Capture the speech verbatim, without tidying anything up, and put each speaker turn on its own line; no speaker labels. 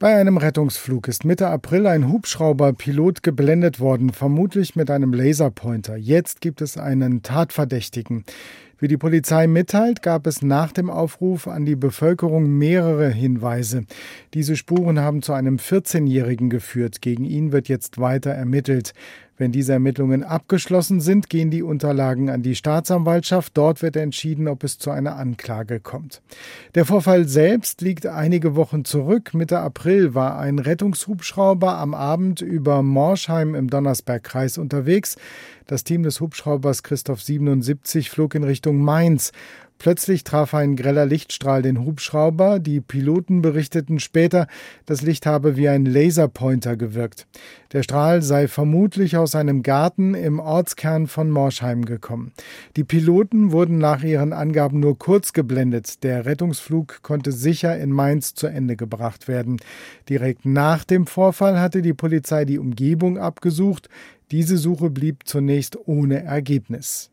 Bei einem Rettungsflug ist Mitte April ein Hubschrauberpilot geblendet worden, vermutlich mit einem Laserpointer. Jetzt gibt es einen Tatverdächtigen. Wie die Polizei mitteilt, gab es nach dem Aufruf an die Bevölkerung mehrere Hinweise. Diese Spuren haben zu einem vierzehnjährigen geführt. Gegen ihn wird jetzt weiter ermittelt. Wenn diese Ermittlungen abgeschlossen sind, gehen die Unterlagen an die Staatsanwaltschaft. Dort wird entschieden, ob es zu einer Anklage kommt. Der Vorfall selbst liegt einige Wochen zurück. Mitte April war ein Rettungshubschrauber am Abend über Morsheim im Donnersbergkreis unterwegs. Das Team des Hubschraubers Christoph siebenundsiebzig flog in Richtung Mainz. Plötzlich traf ein greller Lichtstrahl den Hubschrauber. Die Piloten berichteten später, das Licht habe wie ein Laserpointer gewirkt. Der Strahl sei vermutlich aus einem Garten im Ortskern von Morsheim gekommen. Die Piloten wurden nach ihren Angaben nur kurz geblendet. Der Rettungsflug konnte sicher in Mainz zu Ende gebracht werden. Direkt nach dem Vorfall hatte die Polizei die Umgebung abgesucht. Diese Suche blieb zunächst ohne Ergebnis.